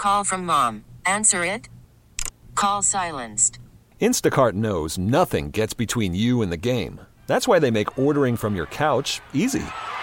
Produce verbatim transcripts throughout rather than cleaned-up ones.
Call from mom. Answer it. Call silenced. Instacart knows nothing gets between you and the game. That's why they make ordering from your couch easy.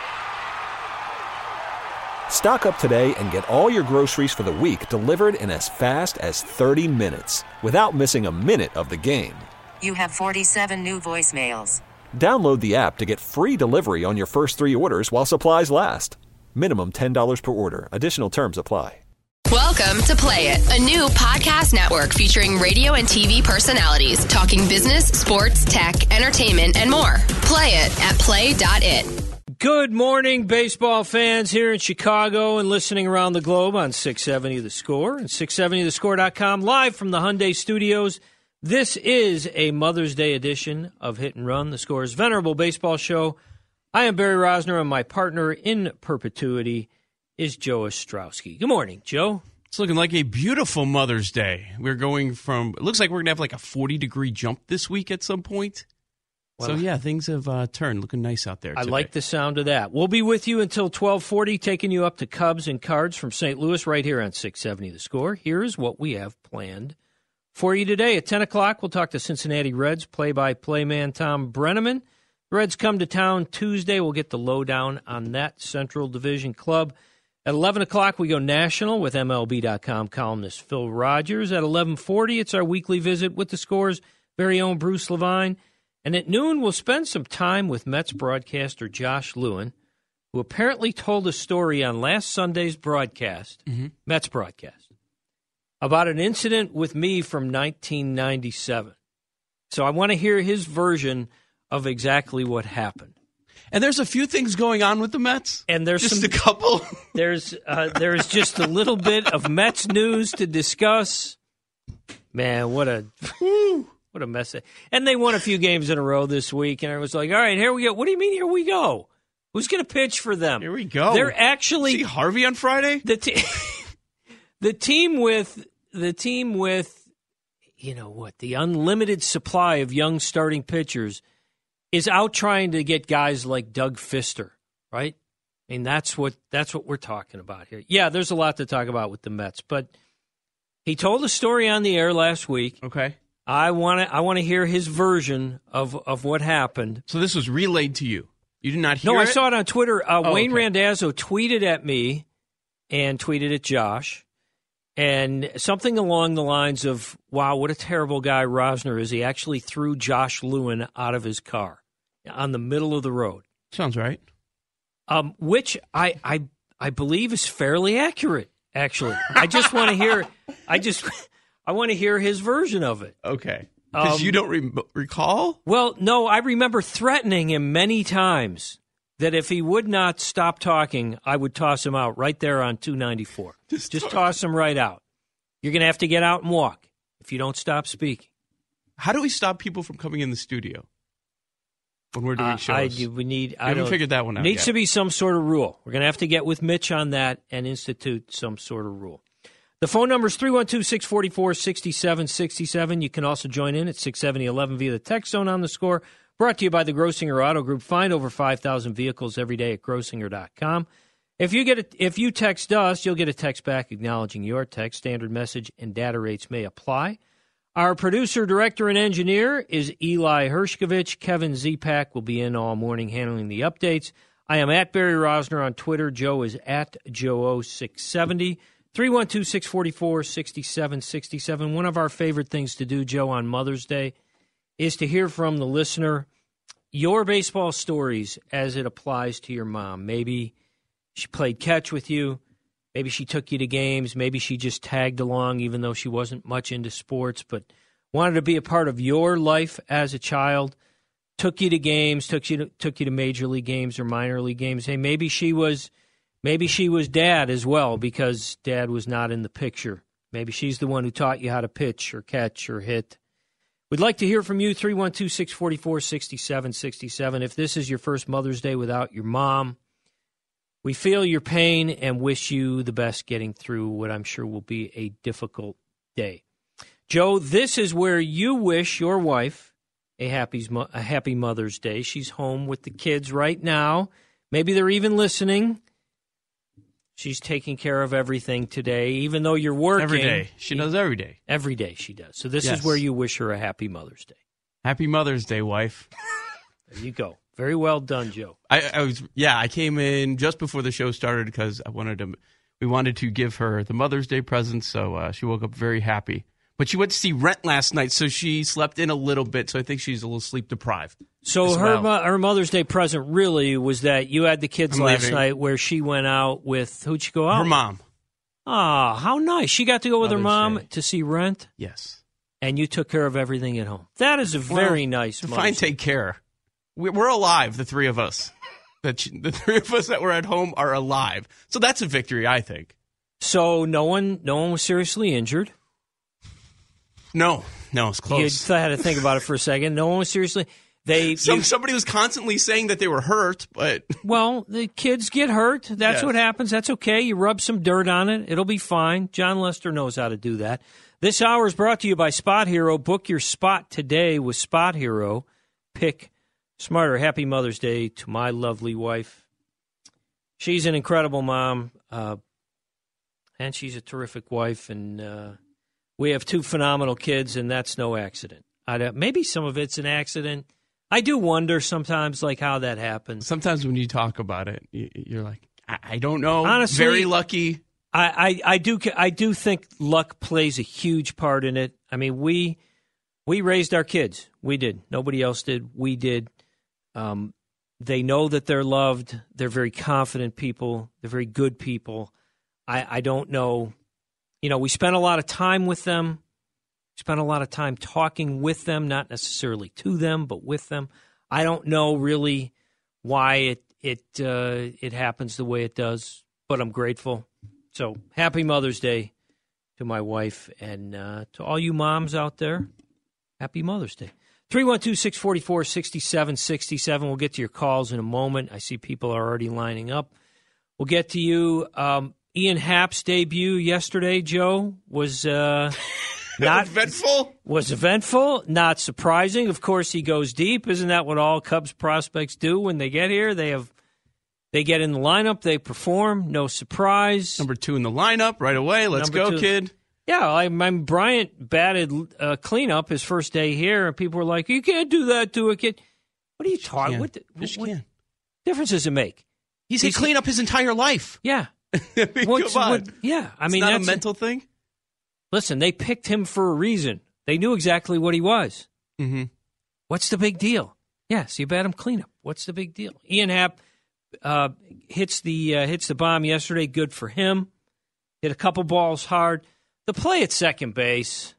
Stock up today and get all your groceries for the week delivered in as fast as thirty minutes without missing a minute of the game. You have forty-seven new voicemails. Download the app to get free delivery on your first three orders while supplies last. Minimum ten dollars per order. Additional terms apply. Welcome to Play It, a new podcast network featuring radio and T V personalities talking business, sports, tech, entertainment, and more. Play it at play dot it. Good morning, baseball fans here in Chicago and listening around the globe on six seventy The Score and six seventy the score dot com, live from the Hyundai Studios. This is a Mother's Day edition of Hit and Run, the Score's venerable baseball show. I am Barry Rosner, and my partner in perpetuity is Joe Ostrowski. Good morning, Joe. It's looking like a beautiful Mother's Day. We're going from, it looks like we're going to have like a forty-degree jump this week at some point. Well, so, yeah, things have uh, turned. Looking nice out there today. I like the sound of that. We'll be with you until twelve forty, taking you up to Cubs and Cards from Saint Louis right here on six seventy The Score. Here's what we have planned for you today. At ten o'clock, we'll talk to Cincinnati Reds play-by-play man Tom Brenneman. The Reds come to town Tuesday. We'll get the lowdown on that Central Division club. At eleven o'clock, we go national with M L B dot com columnist Phil Rogers. At eleven forty, it's our weekly visit with the Score's very own Bruce Levine. And at noon, we'll spend some time with Mets broadcaster Josh Lewin, who apparently told a story on last Sunday's broadcast, mm-hmm. Mets broadcast, about an incident with me from nineteen ninety-seven. So I want to hear his version of exactly what happened. And there's a few things going on with the Mets. And there's just some, a couple. there's uh, there's just a little bit of Mets news to discuss. Man, what a what a mess! And they won a few games in a row this week, and I was like, "All right, here we go." What do you mean? Here we go. Who's going to pitch for them? Here we go. They're actually see Harvey on Friday. The te- the team with the team with you know what the unlimited supply of young starting pitchers is out trying to get guys like Doug Fister, right? I mean, that's what that's what we're talking about here. Yeah, there's a lot to talk about with the Mets, but he told a story on the air last week. Okay. I want to I want to hear his version of, of what happened. So this was relayed to you. You did not hear it? No, I it? saw it on Twitter. Uh, oh, Wayne okay. Randazzo tweeted at me and tweeted at Josh, and something along the lines of, wow, what a terrible guy Rosner is. He actually threw Josh Lewin out of his car on the middle of the road. Sounds right. Um, which I, I I believe is fairly accurate, actually. I just want to hear I just I want to hear his version of it. Okay. Because um, you don't re- recall? Well, no, I remember threatening him many times that if he would not stop talking, I would toss him out right there on two ninety-four. Just, just toss him right out. You're going to have to get out and walk if you don't stop speaking. How do we stop people from coming in the studio when we're doing uh, shows? I, we need, we I haven't don't, figured that one out Needs yet. to be some sort of rule. We're going to have to get with Mitch on that and institute some sort of rule. The phone number is three one two, six four four, six seven six seven. You can also join in at six seventy eleven via the text zone on the Score. Brought to you by the Grossinger Auto Group. Find over five thousand vehicles every day at grossinger dot com. If you get a, if you text us, you'll get a text back acknowledging your text. Standard message and data rates may apply. Our producer, director, and engineer is Eli Hershkovich. Kevin Zepak will be in all morning handling the updates. I am at Barry Rosner on Twitter. Joe is at Joe O six seventy. three one two, six four four, six seven six seven. One of our favorite things to do, Joe, on Mother's Day is to hear from the listener your baseball stories as it applies to your mom. Maybe she played catch with you. Maybe she took you to games. Maybe she just tagged along even though she wasn't much into sports, but wanted to be a part of your life as a child. Took you to games, took you to, took you to major league games or minor league games. Hey, maybe she was maybe she was dad as well because dad was not in the picture. Maybe she's the one who taught you how to pitch or catch or hit. We'd like to hear from you, three one two, six four four, six seven six seven. If this is your first Mother's Day without your mom, we feel your pain and wish you the best getting through what I'm sure will be a difficult day. Joe, this is where you wish your wife a happy, a happy Mother's Day. She's home with the kids right now. Maybe they're even listening. She's taking care of everything today, even though you're working. Every day. She does every day. Every day she does. So this Yes. is where you wish her a happy Mother's Day. Happy Mother's Day, wife. There you go. Very well done, Joe. I, I was yeah. I came in just before the show started because I wanted to. We wanted to give her the Mother's Day present, so uh, she woke up very happy. But she went to see Rent last night, so she slept in a little bit. So I think she's a little sleep deprived. So her well. mo- her Mother's Day present really was that you had the kids I'm last leaving. night where she went out with, who'd she go out Her with? mom. Ah, how nice. She got to go with her Mother's mom Day. to see Rent, Yes. and you took care of everything at home. That is a very Well, nice Fine, Mother's Day. take care. We- We're alive, the three of us. The the three of us that were at home are alive. So that's a victory, I think. So no one, no one was seriously injured. No, no, it's You close. had to think about it for a second. No one was seriously. They Some, you- somebody was constantly saying that they were hurt, but well, the kids get hurt. That's Yes. what happens. That's okay. You rub some dirt on it. It'll be fine. John Lester knows how to do that. This hour is brought to you by Spot Hero. Book your spot today with Spot Hero. Pick smarter. Happy Mother's Day to my lovely wife. She's an incredible mom, uh, and she's a terrific wife. And uh, we have two phenomenal kids, and that's no accident. I don't, maybe some of it's an accident. I do wonder sometimes, like, how that happens. sometimes when you talk about it, you- you're like, I, I don't know. Honestly- Very lucky. I, I, I do I do think luck plays a huge part in it. I mean, we we raised our kids. We did. Nobody else did. We did. Um, they know that they're loved. They're very confident people. They're very good people. I, I don't know. You know, we spent a lot of time with them. Spent a lot of time talking with them, not necessarily to them, but with them. I don't know really why it it uh, it happens the way it does, but I'm grateful. So happy Mother's Day to my wife and uh, to all you moms out there. Happy Mother's Day. three one two, six four four, six seven six seven. We'll get to your calls in a moment. I see people are already lining up. We'll get to you. Um, Ian Happ's debut yesterday, Joe, was uh, not Eventful? was eventful, not surprising. Of course, he goes deep. Isn't that what all Cubs prospects do when they get here? They have they get in the lineup, they perform, no surprise. Number two in the lineup right away. Let's Number go, two. kid. Yeah, I, my Bryant batted uh, cleanup his first day here, and people were like, "You can't do that to a kid." What are you talking? Can. What, the, Just what can. difference does it make? He's, He's- had clean up his entire life. Yeah, I mean, What's- come on. what- yeah. I It's mean, not that's a mental thing. Listen, they picked him for a reason. They knew exactly what he was. Mm-hmm. What's the big deal? Yes, you bat him cleanup. What's the big deal? Ian Happ uh, hits the uh, hits the bomb yesterday. Good for him. Hit a couple balls hard. The play at second base.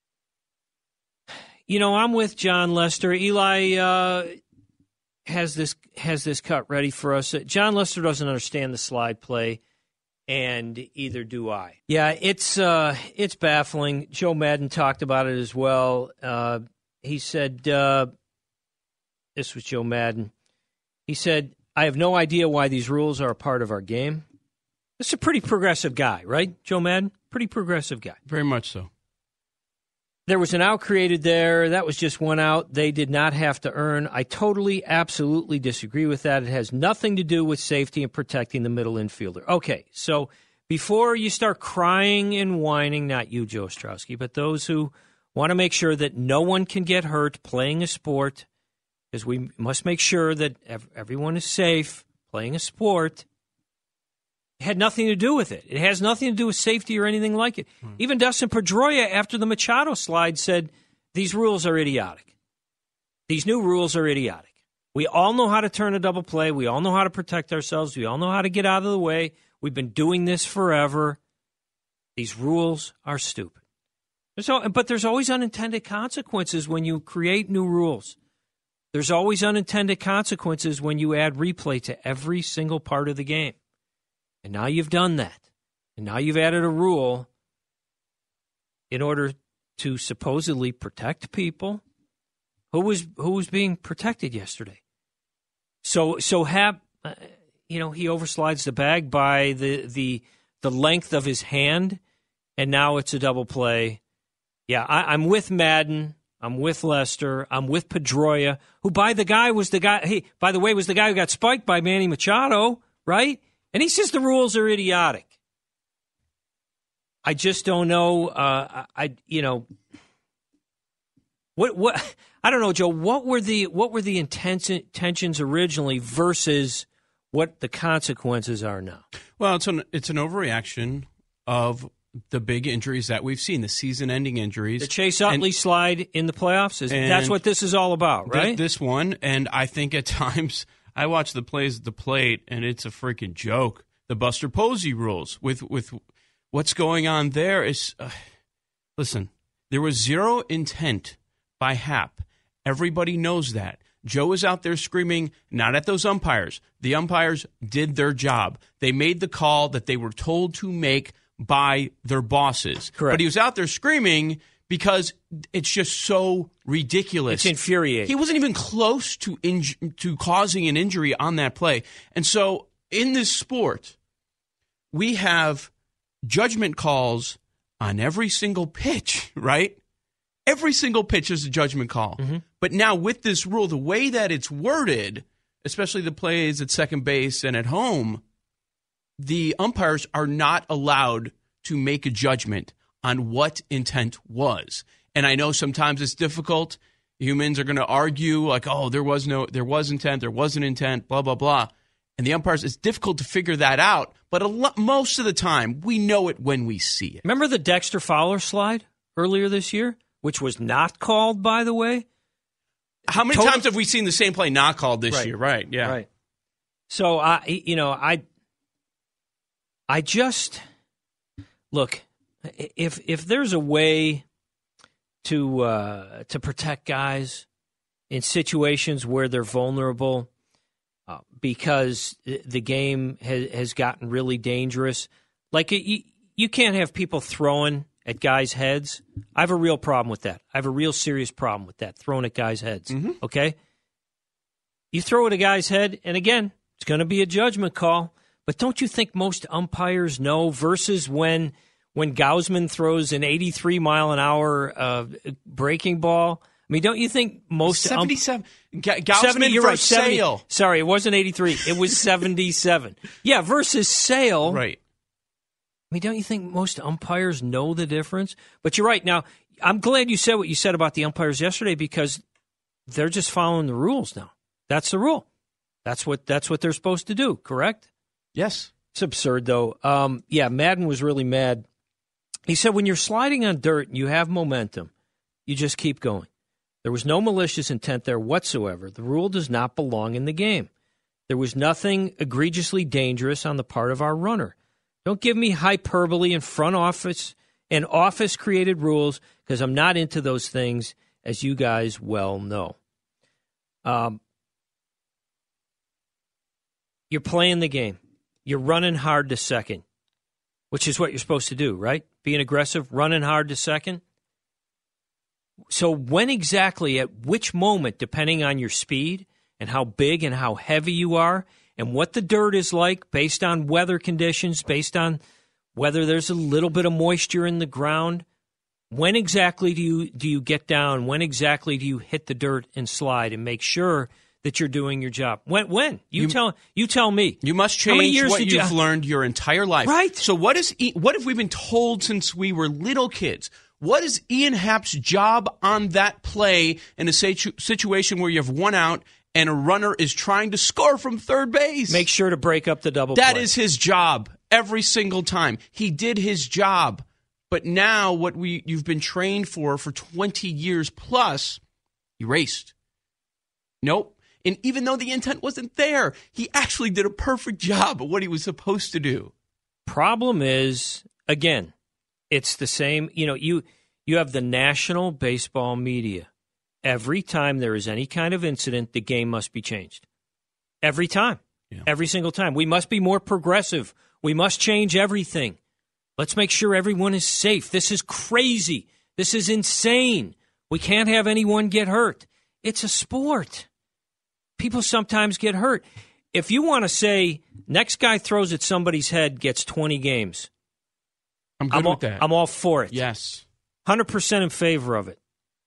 You know, I'm with John Lester. Eli uh, has this has this cut ready for us. Uh, John Lester doesn't understand the slide play, and either do I. Yeah, it's uh, it's baffling. Joe Madden talked about it as well. Uh, he said, uh, this was Joe Madden. He said, I have no idea why these rules are a part of our game. This is a pretty progressive guy, right, Joe Madden? Pretty progressive guy. Very much so. There was an out created there. That was just one out. They did not have to earn. I totally, absolutely disagree with that. It has nothing to do with safety and protecting the middle infielder. Okay, so before you start crying and whining, not you, Joe Ostrowski, but those who want to make sure that no one can get hurt playing a sport, because we must make sure that ev- everyone is safe playing a sport. It had nothing to do with it. It has nothing to do with safety or anything like it. Hmm. Even Dustin Pedroia, after the Machado slide, said these rules are idiotic. These new rules are idiotic. We all know how to turn a double play. We all know how to protect ourselves. We all know how to get out of the way. We've been doing this forever. These rules are stupid. So, but there's always unintended consequences when you create new rules. There's always unintended consequences when you add replay to every single part of the game. And now you've done that. And now you've added a rule in order to supposedly protect people. Who was who was being protected yesterday? So so Hap, uh, you know, he overslides the bag by the the the length of his hand, and now it's a double play. Yeah, I, I'm with Madden. I'm with Lester. I'm with Pedroia, who by the guy was the guy. Hey, by the way, was the guy who got spiked by Manny Machado, right? And he says the rules are idiotic. I just don't know. Uh, I, you know, what, what, I don't know, Joe, what were the, what were the intentions originally versus what the consequences are now? Well, it's an, it's an overreaction of the big injuries that we've seen, the season-ending injuries. The Chase Utley and, slide in the playoffs, is that's what this is all about, right? Th- this one, and I think at times I watch the plays at the plate, and it's a freaking joke. The Buster Posey rules with with what's going on there is, uh, listen, there was zero intent by Happ. Everybody knows that. Joe is out there screaming, not at those umpires. The umpires did their job. They made the call that they were told to make by their bosses. Correct. But he was out there screaming because it's just so ridiculous. It's infuriating. He wasn't even close to inj- to causing an injury on that play. And so in this sport, we have judgment calls on every single pitch, right? Every single pitch is a judgment call. Mm-hmm. But now with this rule, the way that it's worded, especially the plays at second base and at home, the umpires are not allowed to make a judgment on what intent was. And I know sometimes it's difficult. Humans are going to argue like, oh, there was no, there was intent, there wasn't intent, blah, blah, blah. And the umpires, it's difficult to figure that out. But a lot, most of the time, we know it when we see it. Remember the Dexter Fowler slide earlier this year, which was not called, by the way? How many Total- times have we seen the same play not called this right. year? Right, yeah. Right. So, I, you know, I... I just look if if there's a way to uh, to protect guys in situations where they're vulnerable uh, because the game has, has gotten really dangerous, like you, you can't have people throwing at guys' heads. I have a real problem with that. I have a real serious problem with that, throwing at guys' heads. Mm-hmm. Okay, you throw at a guy's head, and again, it's going to be a judgment call. But don't you think most umpires know versus when when Gausman throws an eighty-three mile an hour uh, breaking ball? I mean, don't you think most seventy-seven Um, Ga- Gausman seventy, you're right, seventy, Sale. Sorry, it wasn't eighty-three. It was seventy-seven. Yeah, versus Sale. Right. I mean, don't you think most umpires know the difference? But you're right. Now, I'm glad you said what you said about the umpires yesterday because they're just following the rules now. That's the rule. That's what that's what they're supposed to do. Correct? Yes. It's absurd, though. Um, yeah, Madden was really mad. He said when you're sliding on dirt and you have momentum, you just keep going. There was no malicious intent there whatsoever. The rule does not belong in the game. There was nothing egregiously dangerous on the part of our runner. Don't give me hyperbole and front office and office-created rules because I'm not into those things, as you guys well know. Um, you're playing the game. You're running hard to second, which is what you're supposed to do, right? Being aggressive, running hard to second. So when exactly, at which moment, depending on your speed and how big and how heavy you are and what the dirt is like based on weather conditions, based on whether there's a little bit of moisture in the ground, when exactly do you do you get down? When exactly do you hit the dirt and slide and make sure that you're doing your job? When? When? You, you tell you tell me. You must How many change years what did you've you, learned your entire life. Right. So what is what have we been told since we were little kids? What is Ian Happ's job on that play in a situ- situation where you have one out and a runner is trying to score from third base? Make sure to break up the double That play. is his job every single time. He did his job. But now what we you've been trained for for twenty years plus, erased. Nope. And even though the intent wasn't there, he actually did a perfect job of what he was supposed to do. Problem is, again, it's the same. You know, you you have the national baseball media. Every time there is any kind of incident, the game must be changed. Every time. Yeah. Every single time. We must be more progressive. We must change everything. Let's make sure everyone is safe. This is crazy. This is insane. We can't have anyone get hurt. It's a sport. People sometimes get hurt. If you want to say next guy throws at somebody's head gets twenty games, I'm good I'm with all, that. I'm all for it. Yes. one hundred percent in favor of it.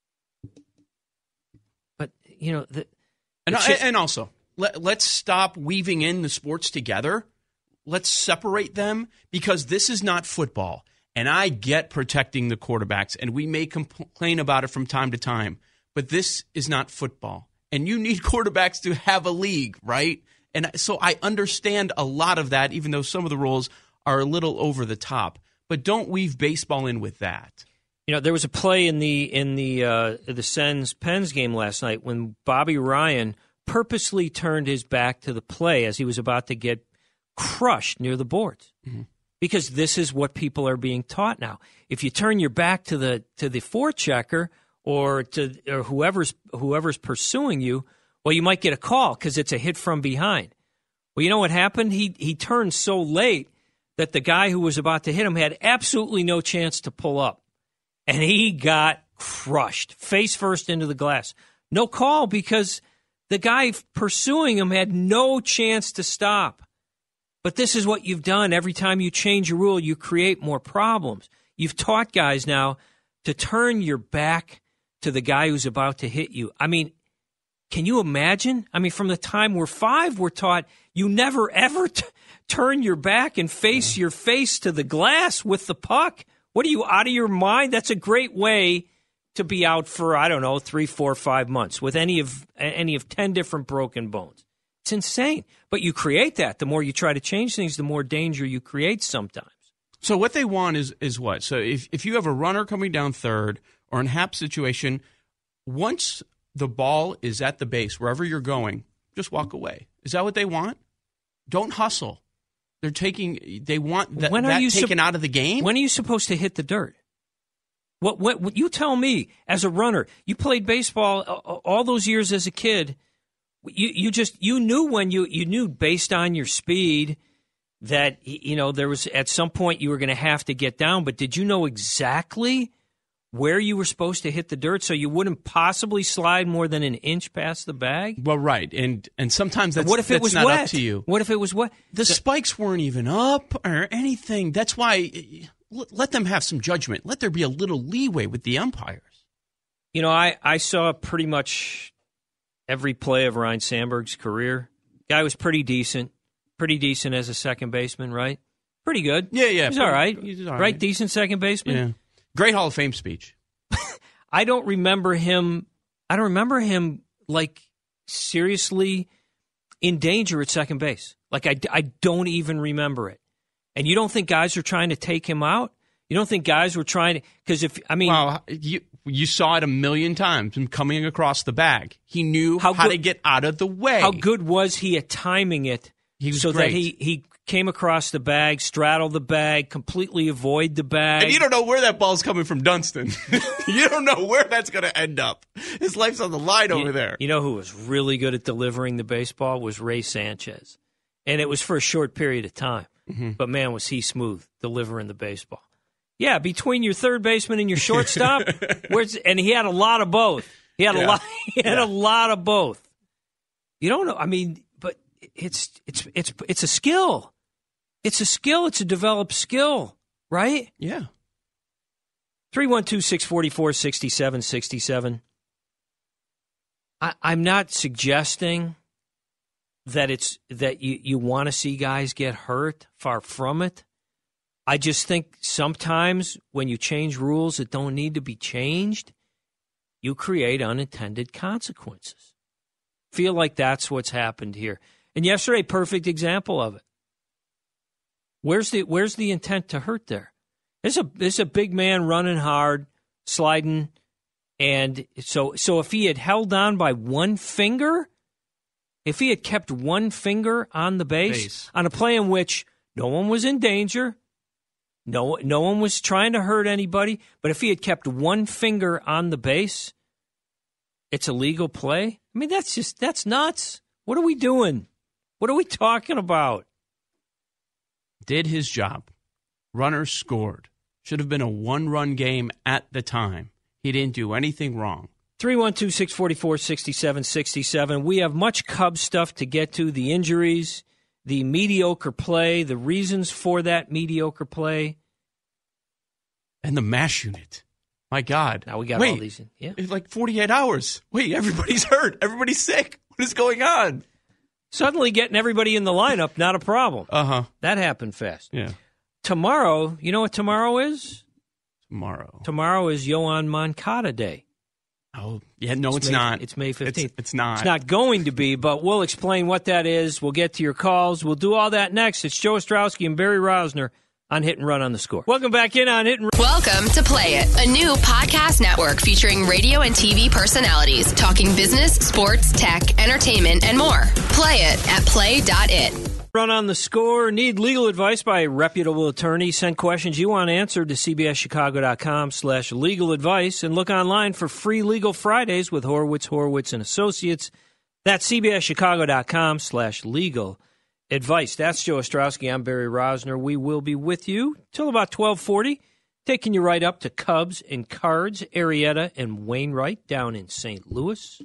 But, you know, the, And, it's just, and also, let, let's stop weaving in the sports together. let's separate them because this is not football. And I get protecting the quarterbacks, and we may complain about it from time to time, but this is not football. And you need quarterbacks to have a league, right? And so I understand a lot of that, even though some of the rules are a little over the top. But don't weave baseball in with that. You know, there was a play in the in the uh, the Sens-Pens game last night when Bobby Ryan purposely turned his back to the play as he was about to get crushed near the boards. Mm-hmm. Because this is what people are being taught now. If you turn your back to the to the forechecker or to or whoever's whoever's pursuing you, well, you might get a call because it's a hit from behind. Well, you know what happened? He he turned so late that the guy who was about to hit him had absolutely no chance to pull up, and he got crushed face first into the glass. No call because the guy pursuing him had no chance to stop. But this is what you've done. Every time you change a rule, you create more problems. You've taught guys now to turn your back to the guy who's about to hit you. I mean, can you imagine? I mean, from the time we're five, we're taught you never, ever t- turn your back and face your face to the glass with the puck. What are you, out of your mind? That's a great way to be out for, I don't know, three, four, five months with any of any of ten different broken bones. It's insane. But you create that. The more you try to change things, the more danger you create sometimes. So what they want is is what? So if, if you have a runner coming down third or in Hap's situation, once the ball is at the base, wherever you're going, just walk away. Is that what they want? Don't hustle. They're taking. They want that, when are that you taken su- out of the game? When are you supposed to hit the dirt? What, what, what you tell me as a runner, you played baseball all those years as a kid. You you just you knew when you you knew based on your speed that you know there was at some point you were going to have to get down, but did you know exactly where you were supposed to hit the dirt so you wouldn't possibly slide more than an inch past the bag? Well, right, and and sometimes that's, what if that's it was not wet? up to you. What if it was wet? The so, spikes weren't even up or anything. That's why let them have some judgment. Let there be a little leeway with the umpires. You know, I, I saw pretty much every play of Ryne Sandberg's career. Guy was pretty decent. Pretty decent as a second baseman, right? Pretty good. Yeah, yeah. He's all right. He's all right. right. Decent second baseman. Yeah. Great Hall of Fame speech. I don't remember him. I don't remember him, like, seriously in danger at second base. Like, I, I don't even remember it. And you don't think guys are trying to take him out? You don't think guys were trying to – because if – I mean – Well, you, you saw it a million times, him coming across the bag. He knew how, how good, to get out of the way. How good was he at timing it he was so great. that he, he came across the bag, straddled the bag, completely avoid the bag? And you don't know where that ball's coming from Dunston. You don't know where that's going to end up. His life's on the line you, over there. You know who was really good at delivering the baseball was Ray Sanchez. And it was for a short period of time. Mm-hmm. But, man, was he smooth delivering the baseball. Yeah, between your third baseman and your shortstop, where's, and he had a lot of both. He had yeah. a lot. He had yeah. a lot of both. You don't know. I mean, but it's it's it's it's a skill. It's a skill. It's a developed skill, right? Yeah. Three one two six forty four sixty seven sixty seven. I, I'm not suggesting that it's that you, you want to see guys get hurt. Far from it. I just think sometimes when you change rules that don't need to be changed, you create unintended consequences. Feel like that's what's happened here. And yesterday, perfect example of it. Where's the where's the intent to hurt there? There's a there's a big man running hard, sliding, and so so if he had held on by one finger, if he had kept one finger on the base, base. on a play in which no one was in danger. No, no one was trying to hurt anybody, but if he had kept one finger on the base, it's a legal play. I mean, that's just, that's nuts. What are we doing? What are we talking about? Did his job. Runner scored. Should have been a one-run game at the time. He didn't do anything wrong. three one two, six four four, six seven six seven. We have much Cubs stuff to get to, the injuries, the mediocre play, the reasons for that mediocre play. And the MASH unit. My God. Now we got Wait, all these. In. Yeah. It's like forty-eight hours. Wait, everybody's hurt. Everybody's sick. What is going on? Suddenly getting everybody in the lineup, not a problem. Uh-huh. That happened fast. Yeah. Tomorrow, you know what tomorrow is? Tomorrow. Tomorrow is Yoan Moncada Day. Oh, yeah, no, it's, it's May, not. It's May fifteenth. It's, it's not. It's not going to be, but we'll explain what that is. We'll get to your calls. We'll do all that next. It's Joe Ostrowski and Barry Rosner on Hit and Run on the Score. Welcome back in on Hit and Run. Welcome to Play It, a new podcast network featuring radio and T V personalities talking business, sports, tech, entertainment, and more. Play it at play dot it. Run on the Score. Need legal advice by a reputable attorney? Send questions you want answered to cbschicago.com slash legal advice and look online for free Legal Fridays with Horowitz, Horowitz and Associates. That's cbschicago.com slash legal advice. That's Joe Ostrowski. I'm Barry Rosner. We will be with you till about twelve forty, taking you right up to Cubs and Cards, Arrieta and Wainwright down in Saint Louis.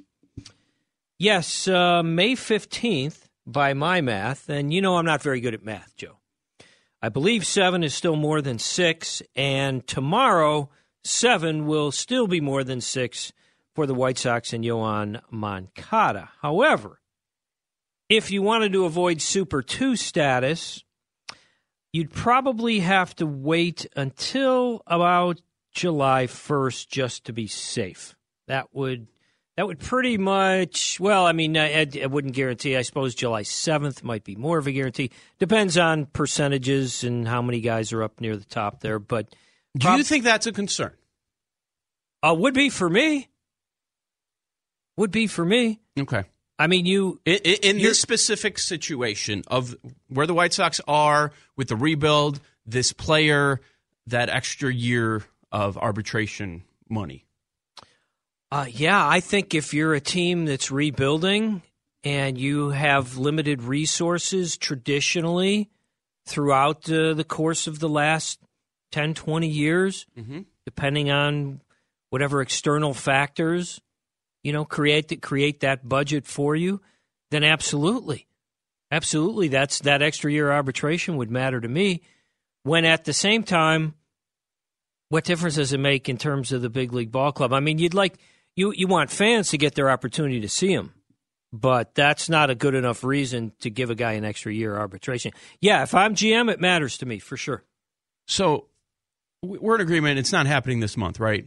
Yes, uh, May fifteenth. By my math, and you know I'm not very good at math, Joe. I believe seven is still more than six, and tomorrow seven will still be more than six for the White Sox and Yoan Moncada. However, if you wanted to avoid Super two status, you'd probably have to wait until about July first just to be safe. That would That would pretty much, well, I mean, I, I wouldn't guarantee. I suppose July seventh might be more of a guarantee. Depends on percentages and how many guys are up near the top there. But do prob- you think that's a concern? Uh, would be for me. Would be for me. Okay. I mean, you... In, in this specific situation of where the White Sox are with the rebuild, this player, that extra year of arbitration money. Uh, yeah, I think if you're a team that's rebuilding and you have limited resources traditionally throughout uh, the course of the last ten, twenty years, mm-hmm. depending on whatever external factors, you know, create the, create that budget for you, then absolutely. Absolutely, that's that extra year arbitration would matter to me. When at the same time, what difference does it make in terms of the big league ball club? I mean, you'd like... You you want fans to get their opportunity to see him, but that's not a good enough reason to give a guy an extra year arbitration. Yeah, if I'm G M, it matters to me for sure. So we're in agreement. It's not happening this month, right?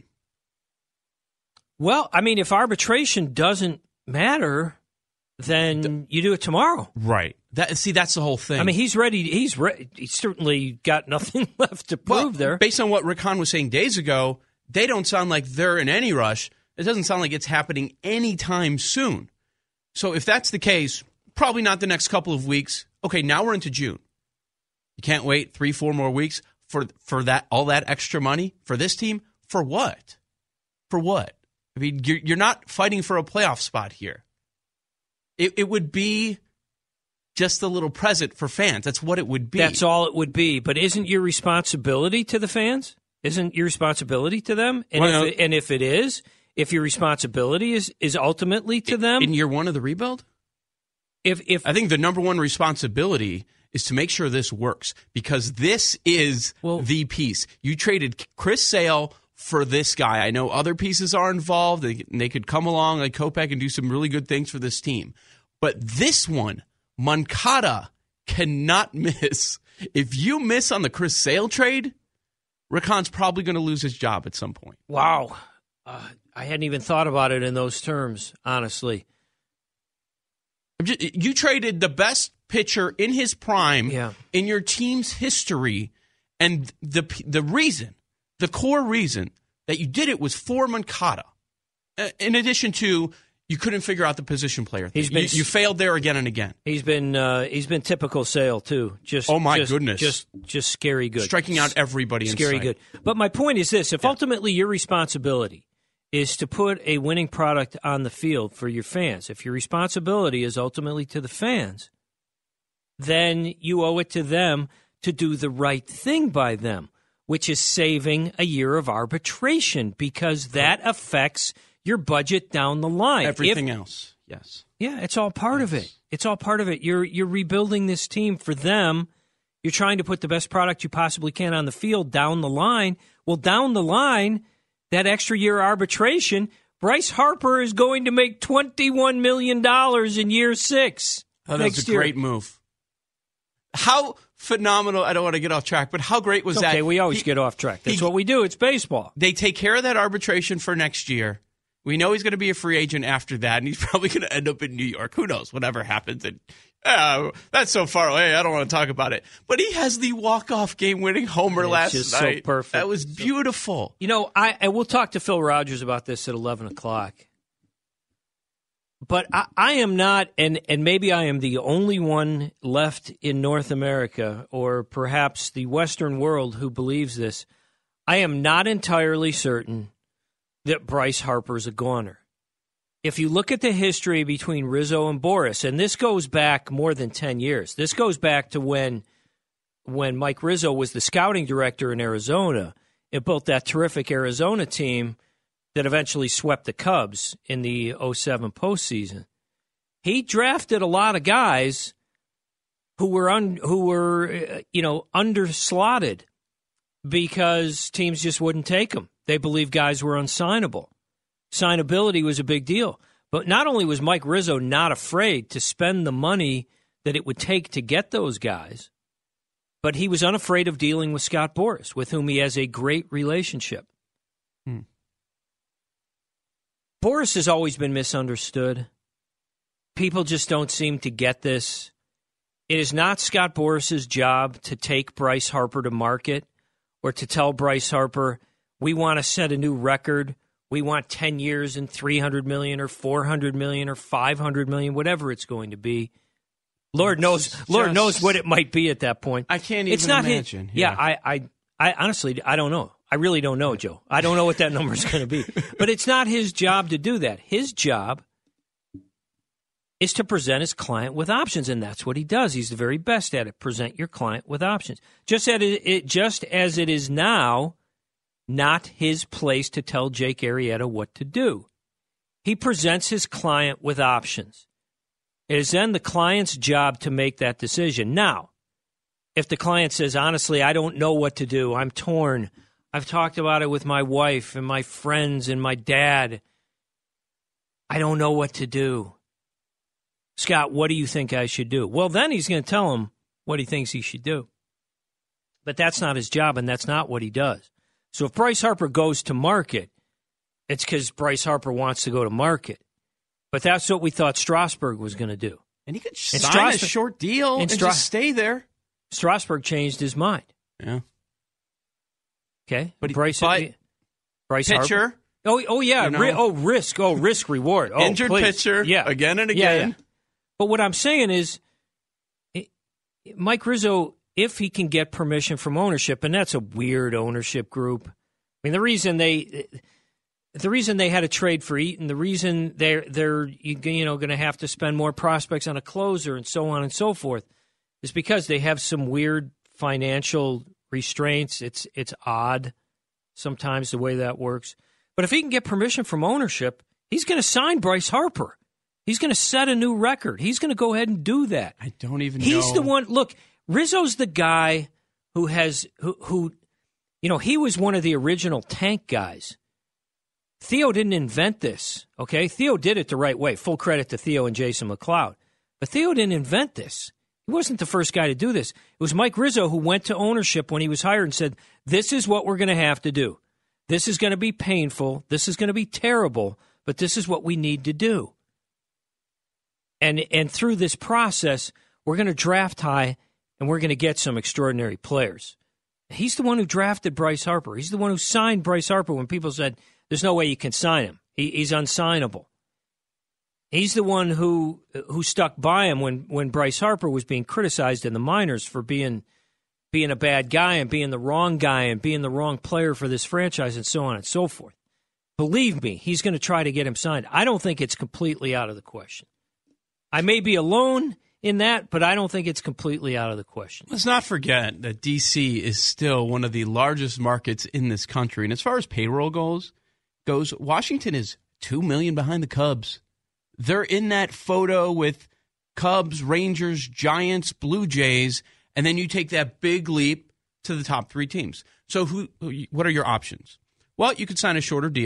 Well, I mean, if arbitration doesn't matter, then the, you do it tomorrow. Right. That see, that's the whole thing. I mean, he's ready. He's re- he's certainly got nothing left to prove well, there. Based on what Rick Hahn was saying days ago, they don't sound like they're in any rush. It doesn't sound like it's happening anytime soon. So if that's the case, probably not the next couple of weeks. Okay, now we're into June. You can't wait three, four more weeks for for that all that extra money for this team? For what? For what? I mean, you're, you're not fighting for a playoff spot here. It, it would be just a little present for fans. That's what it would be. That's all it would be. But isn't your responsibility to the fans? Isn't your responsibility to them? And, well, if, it, and if it is... If your responsibility is, is ultimately to them. In year one of the rebuild? If if I think the number one responsibility is to make sure this works because this is well, the piece. You traded Chris Sale for this guy. I know other pieces are involved. They, they could come along like Kopech and do some really good things for this team. But this one, Moncada cannot miss. If you miss on the Chris Sale trade, Rick Hahn's probably going to lose his job at some point. Wow. Uh, I hadn't even thought about it in those terms, honestly. Just, you traded the best pitcher in his prime yeah. in your team's history, and the the reason, the core reason that you did it was for Moncada. In addition to you couldn't figure out the position player. He's been, you, you failed there again and again. He's been uh, he's been typical Sale too. Just oh my just, goodness, just just scary good, striking out everybody. Scary in sight. good. But my point is this: if yeah. ultimately your responsibility is to put a winning product on the field for your fans, if your responsibility is ultimately to the fans, then you owe it to them to do the right thing by them, which is saving a year of arbitration because that affects your budget down the line. Everything if, else, yes. Yeah, it's all part yes. of it. It's all part of it. You're you're rebuilding this team for them. You're trying to put the best product you possibly can on the field down the line. Well, down the line, that extra year arbitration, Bryce Harper is going to make twenty-one million dollars in year six. Oh, that was Next a year. great move. How phenomenal, I don't want to get off track, but how great was It's that? okay, we always He- get off track. That's he- what we do. It's baseball. They take care of that arbitration for next year. We know he's going to be a free agent after that, and he's probably going to end up in New York. Who knows? Whatever happens. And uh, that's so far away. I don't want to talk about it. But he has the walk-off game-winning homer It's last just so night. perfect. That was beautiful. You know, I and we'll talk to Phil Rogers about this at eleven o'clock. But I, I am not, and, and maybe I am the only one left in North America, or perhaps the Western world, who believes this. I am not entirely certain that Bryce Harper's a goner. If you look at the history between Rizzo and Boris, and this goes back more than ten years. This goes back to when when Mike Rizzo was the scouting director in Arizona. It built that terrific Arizona team that eventually swept the Cubs in the oh seven postseason. He drafted a lot of guys who were un, who were uh, you know underslotted because teams just wouldn't take them. They believed guys were unsignable. Signability was a big deal. But not only was Mike Rizzo not afraid to spend the money that it would take to get those guys, but he was unafraid of dealing with Scott Boras, with whom he has a great relationship. Hmm. Boras has always been misunderstood. People just don't seem to get this. It is not Scott Boras' job to take Bryce Harper to market or to tell Bryce Harper, we want to set a new record. We want ten years and three hundred million dollars or four hundred million dollars or five hundred million dollars, whatever it's going to be. Lord knows, Just, Lord knows what it might be at that point. I can't even it's not imagine. His, yeah, yeah I, I, I honestly, I don't know. I really don't know, Joe. I don't know what that number is going to be. But it's not his job to do that. His job is to present his client with options, and that's what he does. He's the very best at it. Present your client with options. Just as it, it just as it is now, not his place to tell Jake Arrieta what to do. He presents his client with options. It is then the client's job to make that decision. Now, if the client says, honestly, I don't know what to do, I'm torn, I've talked about it with my wife and my friends and my dad, I don't know what to do. Scott, what do you think I should do? Well, then he's going to tell him what he thinks he should do. But that's not his job, and that's not what he does. So if Bryce Harper goes to market, it's because Bryce Harper wants to go to market. But that's what we thought Strasburg was going to do. And he could And sign Strasburg, a short deal and, and and Stra- just stay there. Strasburg changed his mind. Yeah. Okay, But he- Bryce, but Bryce pitcher. Harper. Oh, oh yeah. You know? Ri- oh, risk. Oh, risk reward. Oh, Injured please. pitcher. Yeah, Again and Yeah, again. yeah. But what I'm saying is, it, Mike Rizzo, if he can get permission from ownership, and that's a weird ownership group. I mean, the reason they, the reason they had to trade for Eaton, the reason they're they're you know going to have to spend more prospects on a closer and so on and so forth, is because they have some weird financial restraints. It's it's odd sometimes the way that works. But if he can get permission from ownership, he's going to sign Bryce Harper. He's going to set a new record. He's going to go ahead and do that. I don't even He's know. the one. Look, Rizzo's the guy who has who who, you know, he was one of the original tank guys. Theo didn't invent this. Okay, Theo did it the right way. Full credit to Theo and Jason McLeod. But Theo didn't invent this. He wasn't the first guy to do this. It was Mike Rizzo who went to ownership when he was hired and said, "This is what we're going to have to do. This is going to be painful. This is going to be terrible. But this is what we need to do." And and through this process, we're going to draft high, and we're going to get some extraordinary players. He's the one who drafted Bryce Harper. He's the one who signed Bryce Harper when people said, there's no way you can sign him. He, he's unsignable. He's the one who who stuck by him when, when Bryce Harper was being criticized in the minors for being being a bad guy and being the wrong guy and being the wrong player for this franchise and so on and so forth. Believe me, he's going to try to get him signed. I don't think it's completely out of the question. I may be alone in that, but I don't think it's completely out of the question. Let's not forget that D C is still one of the largest markets in this country. And as far as payroll goes, goes Washington is two million dollars behind the Cubs. They're in that photo with Cubs, Rangers, Giants, Blue Jays, and then you take that big leap to the top three teams. So who? what are your options? Well, you could sign a shorter deal.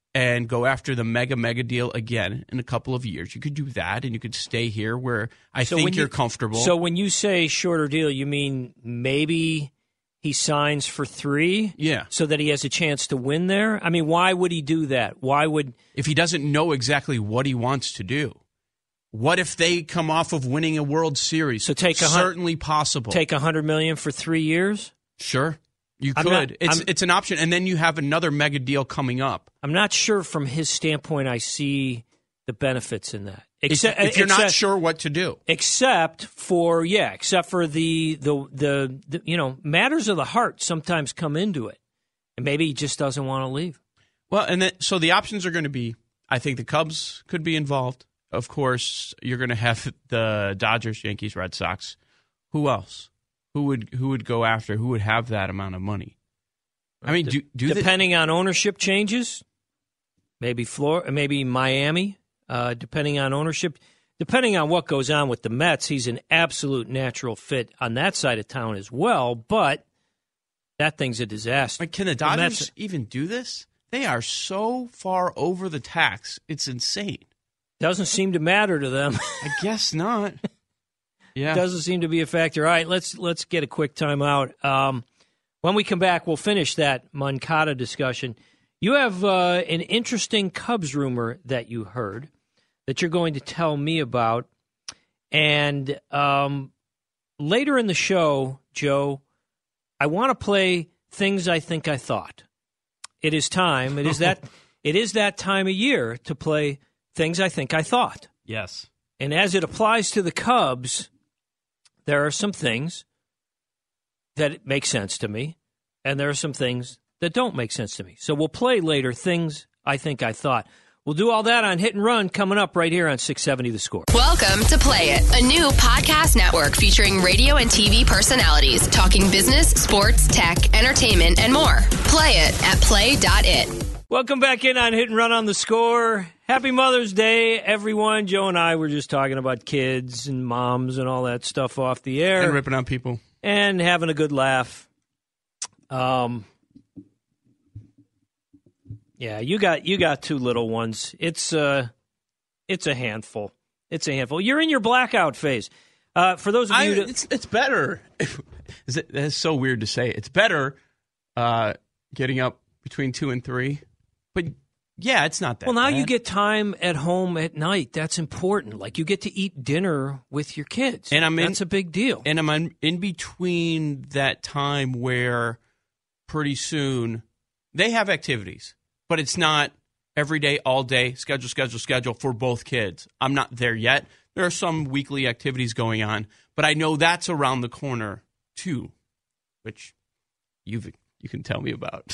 and go after the mega, mega deal again in a couple of years. You could do that, and you could stay here where I So think when you're you- comfortable. So when you say shorter deal, you mean maybe he signs for three? Yeah. So that he has a chance to win there? I mean, why would he do that? Why would... If he doesn't know exactly what he wants to do. What if they come off of winning a World Series? So take a hun- Certainly possible. take one hundred million dollars for three years? Sure. You I'm could. not- it's I'm- it's an option. And then you have another mega deal coming up. I'm not sure from his standpoint I see the benefits in that. If, Except, if you're not except- sure what to do. Except for, yeah, except for the, the, the, the, you know, matters of the heart sometimes come into it. And maybe he just doesn't want to leave. Well, and then, so the options are going to be, I think the Cubs could be involved. Of course, you're going to have the Dodgers, Yankees, Red Sox. Who else? Who would who would go after? Who would have that amount of money? I mean, do do Depending on ownership changes, maybe Florida, maybe Miami, uh, depending on ownership. Depending on what goes on with the Mets, he's an absolute natural fit on that side of town as well, but that thing's a disaster. Like, can the The Dodgers Mets- even do this? They are so far over the tax. It's insane. Doesn't seem to matter to them. I guess not. Yeah. Doesn't seem to be a factor. All right, let's let's get a quick timeout. Um, when we come back, we'll finish that Moncada discussion. You have uh, an interesting Cubs rumor that you heard that you're going to tell me about. And um, later in the show, Joe, I want to play Things I Think I Thought. It is time. It is that. It is that time of year to play Things I Think I Thought. Yes. And as it applies to the Cubs, there are some things that make sense to me, and there are some things that don't make sense to me. So we'll play later Things I Think I Thought. We'll do all that on Hit and Run coming up right here on six seventy The Score. Welcome to Play It, a new podcast network featuring radio and T V personalities talking business, sports, tech, entertainment, and more. Play it at play dot it. Welcome back in on Hit and Run on The Score. Happy Mother's Day, everyone. Joe and I were just talking about kids and moms and all that stuff off the air. And ripping on people. And having a good laugh. Um, yeah, you got you got two little ones. It's uh, it's a handful. It's a handful. You're in your blackout phase. Uh, for those of I, you, that, it's it's better. Is it, that's so weird to say. It's better uh, getting up between two and three, but yeah, it's not that. well, now bad. you get time at home at night. That's important. Like you get to eat dinner with your kids, And I'm in- that's a big deal. and I'm in, in between that time where pretty soon they have activities, but it's not every day, all day, schedule, schedule, schedule for both kids. I'm not there yet. There are some weekly activities going on, but I know that's around the corner too, which you've you can tell me about.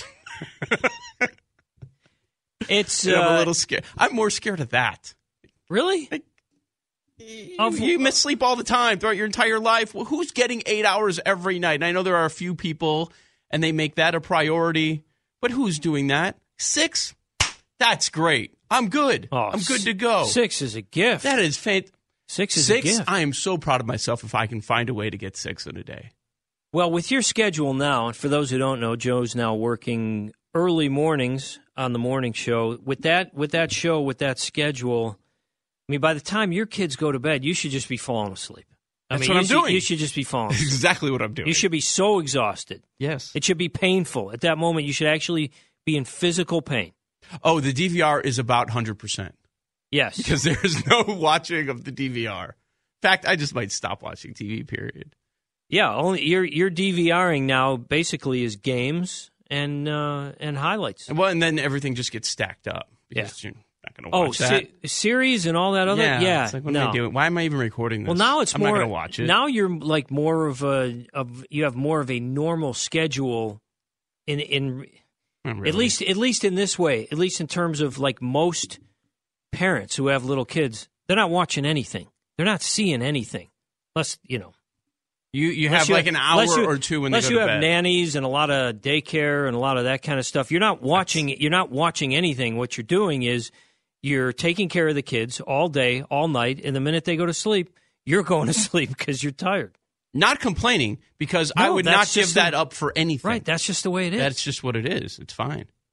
It's I'm a uh, little scared. I'm more scared of that. really. You, Of- you miss sleep all the time throughout your entire life. Well, who's getting eight hours every night? And I know there are a few people, and they make that a priority. But who's doing that? Six? That's great. I'm good. Oh, I'm good to go. Six is a gift. That is fantastic. Six is Six? a gift. I am so proud of myself if I can find a way to get six in a day. Well, with your schedule now, and for those who don't know, Joe's now working early mornings on the morning show. With that, with that show, with that schedule, I mean, by the time your kids go to bed, you should just be falling asleep. I That's mean, what you I'm should, doing. You should just be falling That's asleep. exactly what I'm doing. You should be so exhausted. Yes. It should be painful. At that moment, you should actually be in physical pain. Oh, the D V R is about one hundred percent Yes. because there's no watching of the D V R. In fact, I just might stop watching T V, period. Yeah, only you're you're DVRing now basically is games and uh, and highlights. And, well, and then everything just gets stacked up because you're not going to Oh, watch that. se- series and all that other. yeah, Yeah, It's like, what no. am I doing? Why am I even recording this? Well, now it's I'm more. not going to watch it. Now you're like more of a of you have more of a normal schedule, in in Not really. at least at least in this way. At least in terms of like most parents who have little kids, they're not watching anything. They're not seeing anything, unless you know. you you unless have you like an hour unless you- or two when they unless go you to have bed. nannies and a lot of daycare and a lot of that kind of stuff. You're not watching. You're not watching anything. What you're doing is you're taking care of the kids all day, all night, and the minute they go to sleep, you're going to sleep because you're tired. Not complaining because I No, would that's not give just that the- up for anything. Right? That's just the way it is. That's just what it is. It's fine.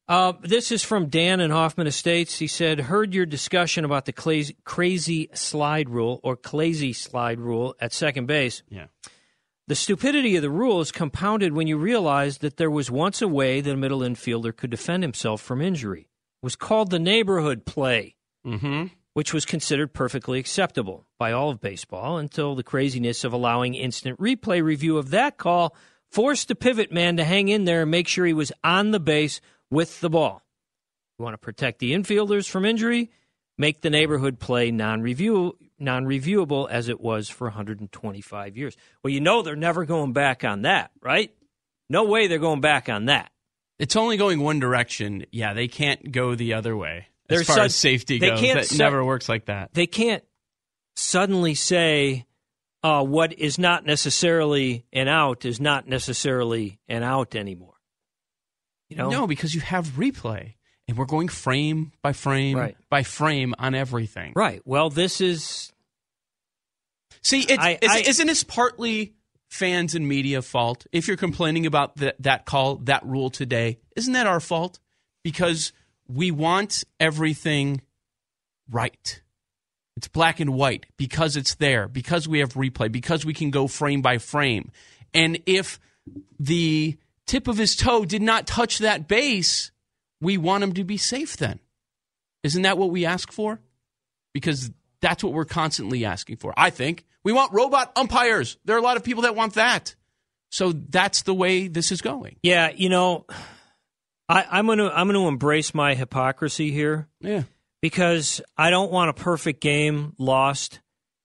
Uh, this is from Dan in Hoffman Estates. He said, heard your discussion about the crazy, crazy slide rule or crazy slide rule at second base. Yeah. The stupidity of the rule is compounded when you realize that there was once a way that a middle infielder could defend himself from injury. It was called the neighborhood play, mm-hmm. which was considered perfectly acceptable by all of baseball until the craziness of allowing instant replay review of that call forced the pivot man to hang in there and make sure he was on the base with the ball. You want to protect the infielders from injury? Make the neighborhood play non-review, non-reviewable as it was for one hundred twenty-five years. Well, you know they're never going back on that, right? No way they're going back on that. It's only going one direction. Yeah, they can't go the other way as There's far such, as safety they goes. Can't That su- never works like that. They can't suddenly say uh, what is not necessarily an out is not necessarily an out anymore. You know? No, because you have replay, and we're going frame by frame right. by frame on everything. Right. Well, this is... See, it's, I, it's, I, isn't this partly fans and media fault? If you're complaining about the, that call, that rule today, isn't that our fault? Because we want everything right. It's black and white because it's there, because we have replay, because we can go frame by frame. And if the tip of his toe did not touch that base, we want him to be safe then. Isn't that what we ask for? Because that's what we're constantly asking for, I think. We want robot umpires. There are a lot of people that want that. So that's the way this is going. Yeah, you know, I, I'm going to I'm going to embrace my hypocrisy here. Yeah. Because I don't want a perfect game lost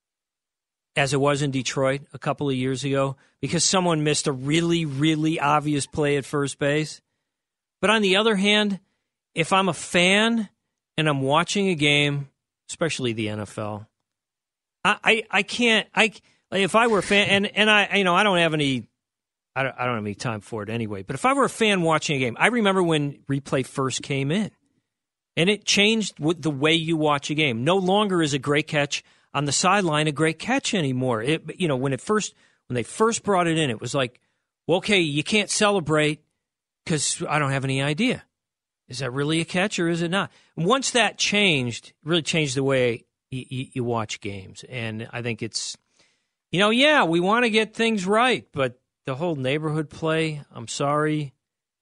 as it was in Detroit a couple of years ago because someone missed a really, really obvious play at first base. But on the other hand, if I'm a fan and I'm watching a game, especially the N F L, I, I, I can't. I if I were a fan, and, and I you know I don't have any, I don't, I don't have any time for it anyway. But if I were a fan watching a game, I remember when replay first came in, and it changed the way you watch a game. No longer is a great catch on the sideline a great catch anymore. It you know when it first when they first brought it in, it was like, well, okay, you can't celebrate because I don't have any idea. Is that really a catch or is it not? Once that changed, it really changed the way you, you, you watch games. And I think it's, you know, yeah, we want to get things right, but the whole neighborhood play, I'm sorry.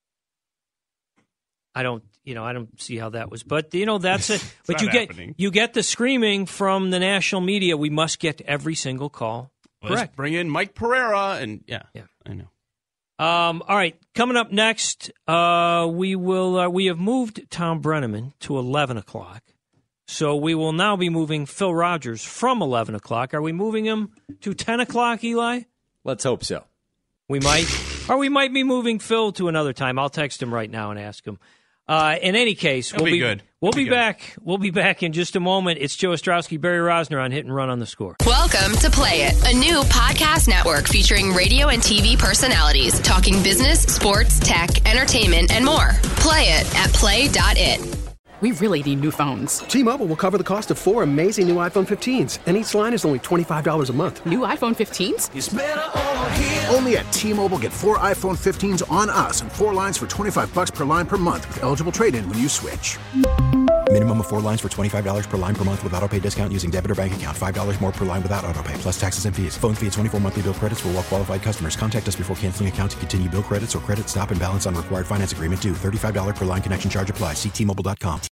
I don't, you know, I don't see how that was. But, you know, that's it. But you get happening. you get the screaming from the national media, we must get every single call Let's correct. bring in Mike Pereira, and yeah, Yeah. I know. Um, all right, coming up next, uh, we will uh, we have moved Tom Brenneman to eleven o'clock, so we will now be moving Phil Rogers from eleven o'clock. Are we moving him to ten o'clock, Eli? Let's hope so. We might, or we might be moving Phil to another time. I'll text him right now and ask him. Uh, in any case, That'll we'll be be good. We'll That'll be, be good. back. We'll be back in just a moment. It's Joe Ostrowski, Barry Rosner on Hit and Run on the Score. Welcome to Play It, a new podcast network featuring radio and T V personalities talking business, sports, tech, entertainment, and more. Play it at play dot it. We really need new phones. T-Mobile will cover the cost of four amazing new iPhone fifteens, and each line is only twenty-five dollars a month. New iPhone fifteens? It's better over here. Only at T-Mobile, get four iPhone fifteens on us and four lines for twenty-five dollars per line per month with eligible trade-in when you switch. Minimum of four lines for twenty-five dollars per line per month with autopay discount using debit or bank account. five dollars more per line without autopay, plus taxes and fees. Phone fee at twenty-four monthly bill credits for well-qualified customers. Contact us before canceling account to continue bill credits or credit stop and balance on required finance agreement due. thirty-five dollars per line connection charge applies. See T Mobile dot com.